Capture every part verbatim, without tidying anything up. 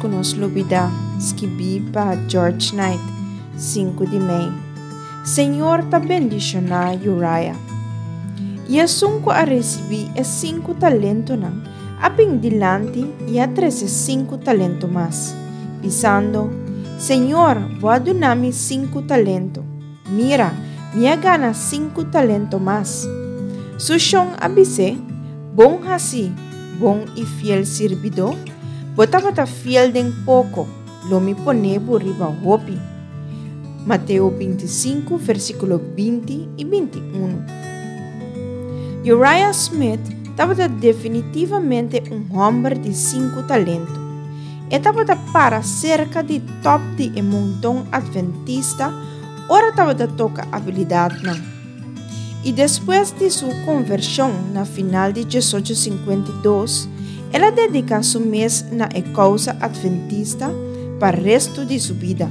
con nos lubida, skibi pa George Knight, cinco de maio. Senhor ta bendiciona Uriah. Ia sunko a recebi e cinco talento nang, aping dilante ia trece cinco talento mas. Pisando, Senhor, voa donami cinco talento. Mira, minha gana cinco talento mas. Sushong abise, bom hasi, bom e fiel servidor, botava ta fiel den pouco, lomi ponebo riba hopi. Mateo vinte e cinco, versículo vinte e vinte e um. Uriah Smith estava definitivamente um homem de cinco talentos. E estava para cerca de top de um montão adventista, ora estava toca habilidade não. E depois de sua conversão na final de mil oitocentos e cinquenta e dois, ela dedica seu mês na causa adventista para o resto de sua vida.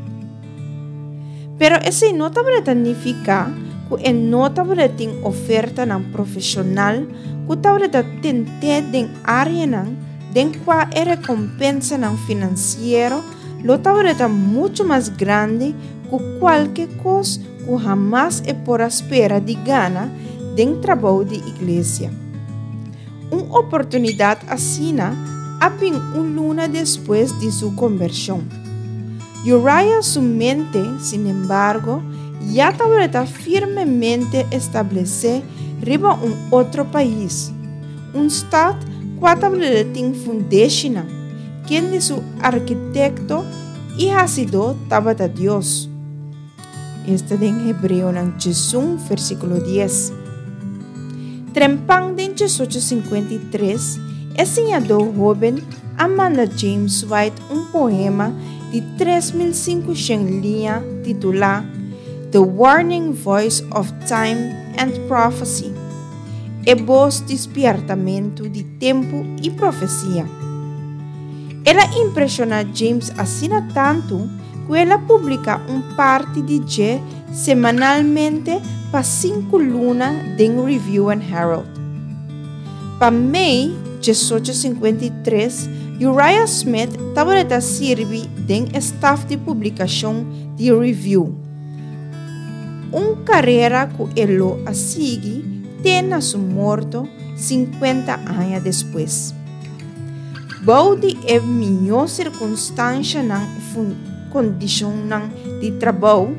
Pero esse não significa que não tem oferta não profissional que estava tentando em área não, den qual a recompensa não financeira lo estava muito mais grande que qualquer coisa que jamais é por espera de gana den trabalho de igreja. Uma oportunidade assim apenas uma luna depois de sua conversão. Uriah, sua mente, sin embargo, já estava firmemente estabelecida riba um outro país, um estado que estava tem fundação, que de seu arquiteto e hasidor estava de Deus. Este é em Hebreu, um, versículo dez. Trempang de mil oitocentos e cinquenta e três, ensinador jovem Amanda James White um poema de três mil e quinhentas linhas titulado The Warning Voice of Time and Prophecy, e voz de despertamento de tempo e profecia. Ela impressiona James assim tanto que ela publica um parte de G semanalmente para cinco lunas em Review and Herald. Para maio de mil oitocentos e cinquenta e três, Uriah Smith estava a servir em staff de publicação de Review. Uma carreira que ele a seguir tem na sua morte cinquenta anos depois. Baude é melhor circunstância na condição de trabalho,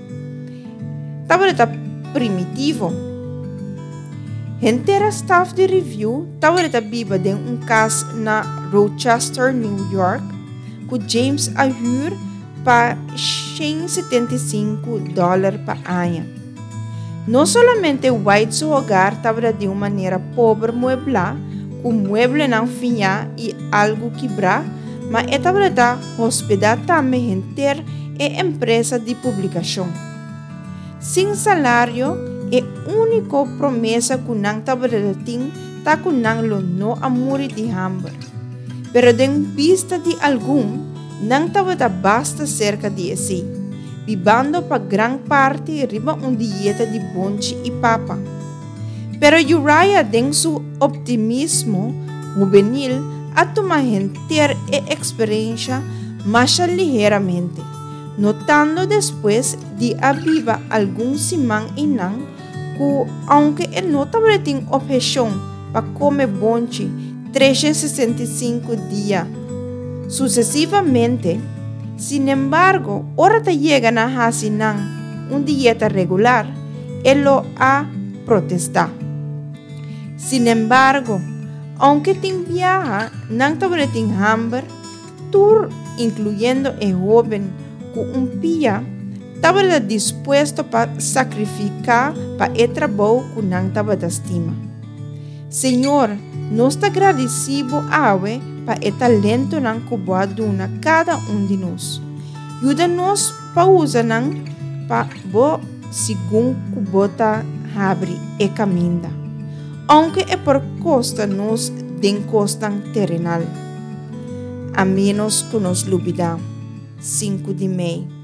estava primitivo. Entera staff de Review estava viva de um caso na Rochester, New York, que James ajudou para cento e setenta e cinco dólares por ano. Não somente White seu hogar estava de uma maneira pobre mueblado, com mueble não finha e algo quebrar, mas estava hospedado também inteira e empresa de publicação. Sem salário, e única promessa que não estava tinha está que não lo não amor de hambre. Pero em vista de algum, não estava basta cerca de si, vivendo para gran parte riba uma dieta de bonche e papa. Pero Uriah, em seu optimismo juvenil, a tomar inteira e experiência mais ligeiramente, notando depois de avivar algum simão e não, que aunque ele não estava tem objeção para comer bonche trezentos e sessenta e cinco dias sucessivamente, sin embargo, ora te chega na hasinan uma dieta regular, ele a protestar. Sin embargo, aunque tem viaja, não estava tem hambre, tur incluyendo el joven com um pia, estava disposto para sacrificar para o trabalho que não estava de estima. Senhor, nós te agradecemos ave para o talento que boa dona cada um de nós. Ajuda-nos para usar para bo segundo que bota abre e caminha, aunque é por costa nos den costa terrenal. A menos que nos lubida. cinco de maio.